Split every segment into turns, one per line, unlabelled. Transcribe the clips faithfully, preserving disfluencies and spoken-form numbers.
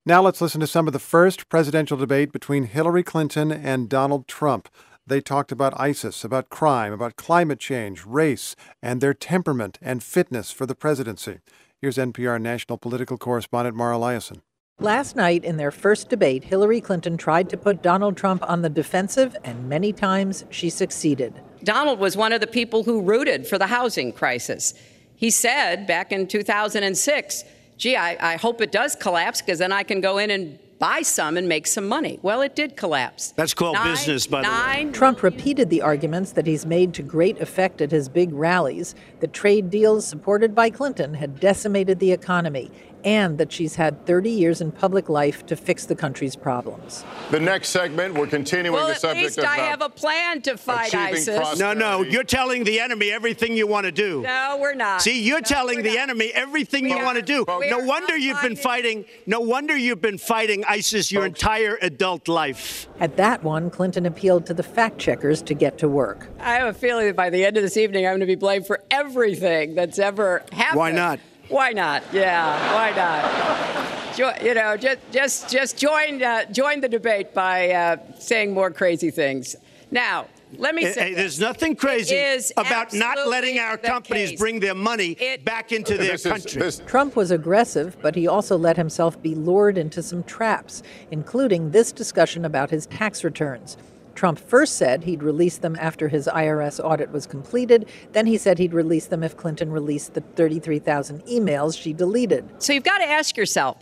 Now let's listen to some of the first presidential debate between Hillary Clinton and Donald Trump. They talked about ISIS, about crime, about climate change, race, and their temperament and fitness for the presidency. Here's N P R national political correspondent Mara Liasson.
Last night, in their first debate, Hillary Clinton tried to put Donald Trump on the defensive, and many times she succeeded.
Donald was one of the people who rooted for the housing crisis. He said back in two thousand six, gee, I, I hope it does collapse because then I can go in and buy some and make some money. Well, it did collapse.
That's called nine, business, by the way.
Trump repeated the arguments that he's made to great effect at his big rallies, that trade deals supported by Clinton had decimated the economy, and that she's had thirty years in public life to fix the country's problems.
The next segment, we're continuing
well,
the subject
of... Well,
of
at least I
uh,
have a plan to fight ISIS.
Prosperity.
No, no, you're telling the enemy everything you want to do.
No, we're not.
See, you're
no,
telling the
not.
enemy everything
we
you
are,
want to do. No wonder you've been fighting, no wonder you've been fighting ISIS your Folks. entire adult life.
At that one, Clinton appealed to the fact-checkers to get to work.
I have a feeling that by the end of this evening, I'm going to be blamed for everything that's ever happened.
Why not?
Why not? Yeah, why not? Jo- you know, just just just join uh, join the debate by uh, saying more crazy things. Now, let me say,
hey, there's nothing crazy about not letting our companies
case.
bring their money
it,
back into their
this
country.
Is, this...
Trump was aggressive, but he also let himself be lured into some traps, including this discussion about his tax returns. Trump first said he'd release them after his I R S audit was completed. Then he said he'd release them if Clinton released the thirty-three thousand emails she deleted.
So you've got to ask yourself,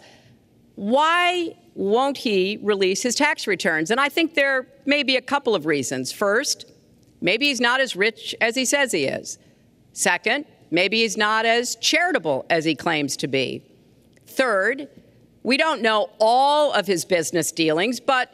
why won't he release his tax returns? And I think there may be a couple of reasons. First, maybe he's not as rich as he says he is. Second, maybe he's not as charitable as he claims to be. Third, we don't know all of his business dealings, but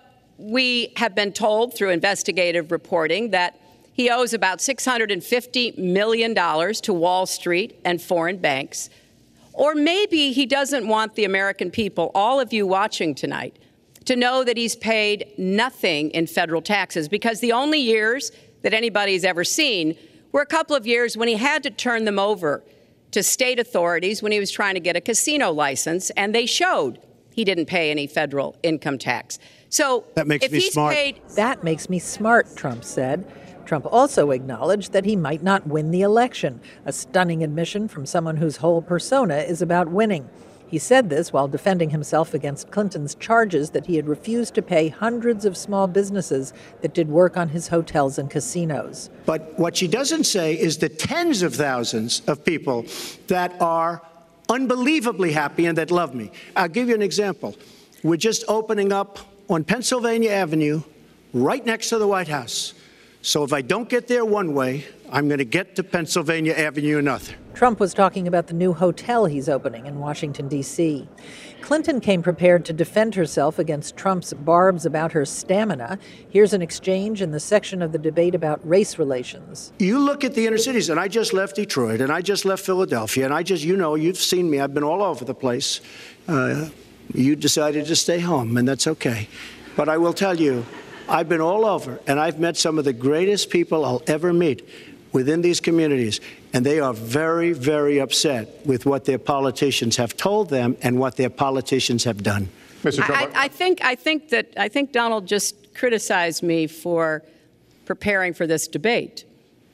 we have been told through investigative reporting that he owes about six hundred fifty million dollars to Wall Street and foreign banks. Or maybe he doesn't want the American people, all of you watching tonight, to know that he's paid nothing in federal taxes, because the only years that anybody's ever seen were a couple of years when he had to turn them over to state authorities when he was trying to get a casino license, and they showed he didn't pay any federal income tax. So
that makes
if
me
he's
smart.
Paid...
That makes me smart, Trump said. Trump also acknowledged that he might not win the election, a stunning admission from someone whose whole persona is about winning. He said this while defending himself against Clinton's charges that he had refused to pay hundreds of small businesses that did work on his hotels and casinos.
But what she doesn't say is the tens of thousands of people that are unbelievably happy and that love me. I'll give you an example. We're just opening up on Pennsylvania Avenue, right next to the White House. So if I don't get there one way, I'm going to get to Pennsylvania Avenue another.
Trump was talking about the new hotel he's opening in Washington, D C Clinton came prepared to defend herself against Trump's barbs about her stamina. Here's an exchange in the section of the debate about race relations.
You look at the inner cities, and I just left Detroit, and I just left Philadelphia, and I just, you know, you've seen me. I've been all over the place. Uh, you decided to stay home, and that's okay. But I will tell you, I've been all over, and I've met some of the greatest people I'll ever meet within these communities, and they are very, very upset with what their politicians have told them and what their politicians have done.
Mister Trump,
I, I think I think that I think Donald just criticized me for preparing for this debate,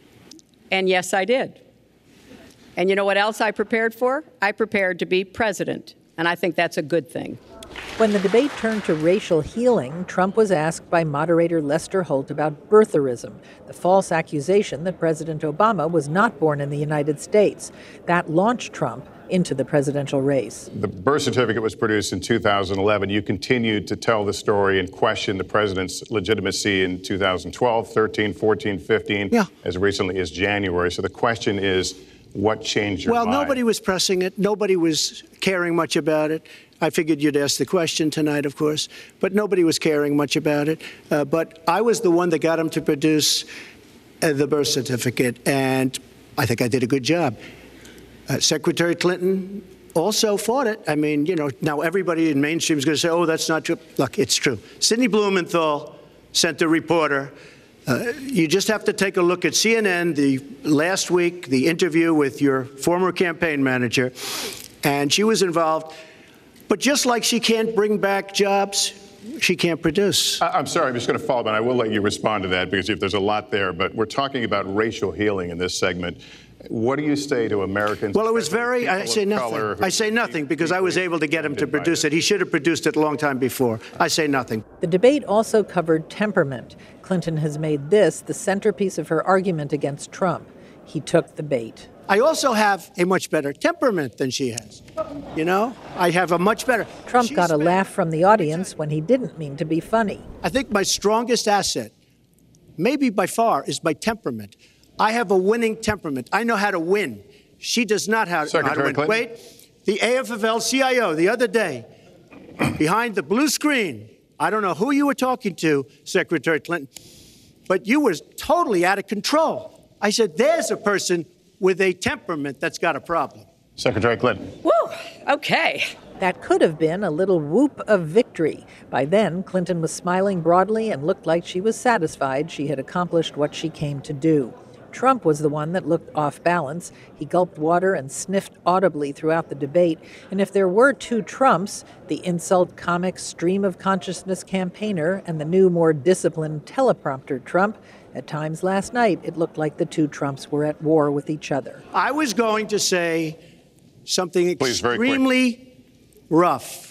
and yes, I did. And you know what else I prepared for? I prepared to be president, and I think that's a good thing.
When the debate turned to racial healing, Trump was asked by moderator Lester Holt about birtherism, the false accusation that President Obama was not born in the United States. That launched Trump into the presidential race.
The birth certificate was produced in two thousand eleven. You continued to tell the story and question the president's legitimacy in two thousand twelve, thirteen, fourteen, fifteen,
yeah.
as recently as January. So the question is, what changed your
well,
mind?
Well, nobody was pressing it. Nobody was caring much about it. I figured you'd ask the question tonight, of course, but nobody was caring much about it. Uh, but I was the one that got him to produce uh, the birth certificate, and I think I did a good job. Uh, Secretary Clinton also fought it. I mean, you know, now everybody in mainstream is going to say, oh, that's not true. Look, it's true. Sidney Blumenthal sent a reporter. Uh, you just have to take a look at C N N, the last week, the interview with your former campaign manager, and she was involved. But just like she can't bring back jobs, she can't produce.
I'm sorry, I'm just going to follow up, and I will let you respond to that because if there's a lot there. But we're talking about racial healing in this segment. What do you say to Americans?
Well, it was very, I say nothing. I say nothing because I was able to get him to produce it. He should have produced it a long time before. I say nothing.
The debate also covered temperament. Clinton has made this the centerpiece of her argument against Trump. He took the bait.
I also have a much better temperament than she has. You know, I have a much better.
Trump
She's
got a
been,
laugh from the audience when he didn't mean to be funny.
I think my strongest asset, maybe by far, is my temperament. I have a winning temperament. I know how to win. She does not have, know how to win.
Clinton.
Wait, the A F F L C I O the other day, behind the blue screen, I don't know who you were talking to, Secretary Clinton, but you were totally out of control. I said, there's a person with a temperament that's got a problem.
Secretary Clinton.
Woo, okay.
That could have been a little whoop of victory. By then, Clinton was smiling broadly and looked like she was satisfied she had accomplished what she came to do. Trump was the one that looked off balance. He gulped water and sniffed audibly throughout the debate. And if there were two Trumps, the insult comic stream of consciousness campaigner and the new, more disciplined teleprompter Trump, at times last night it looked like the two Trumps were at war with each other.
I was going to say something
Please,
extremely rough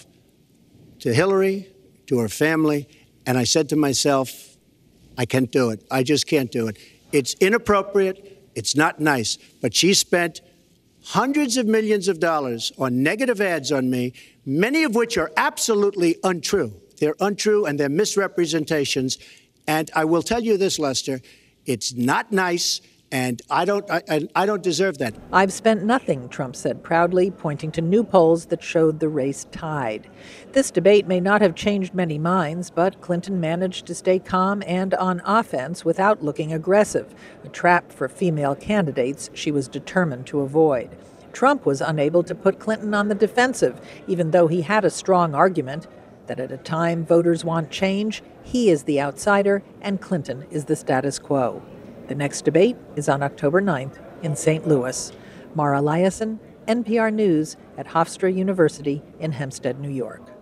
to Hillary, to her family, and I said to myself, I can't do it. I just can't do it. It's inappropriate. It's not nice. But she spent hundreds of millions of dollars on negative ads on me, many of which are absolutely untrue. They're untrue and they're misrepresentations. And I will tell you this, Lester, it's not nice, and I don't, I, I don't deserve that.
I've spent nothing, Trump said proudly, pointing to new polls that showed the race tied. This debate may not have changed many minds, but Clinton managed to stay calm and on offense without looking aggressive, a trap for female candidates she was determined to avoid. Trump was unable to put Clinton on the defensive, even though he had a strong argument that at a time voters want change, he is the outsider and Clinton is the status quo. The next debate is on October ninth in Saint Louis. Mara Liasson, N P R News at Hofstra University in Hempstead, New York.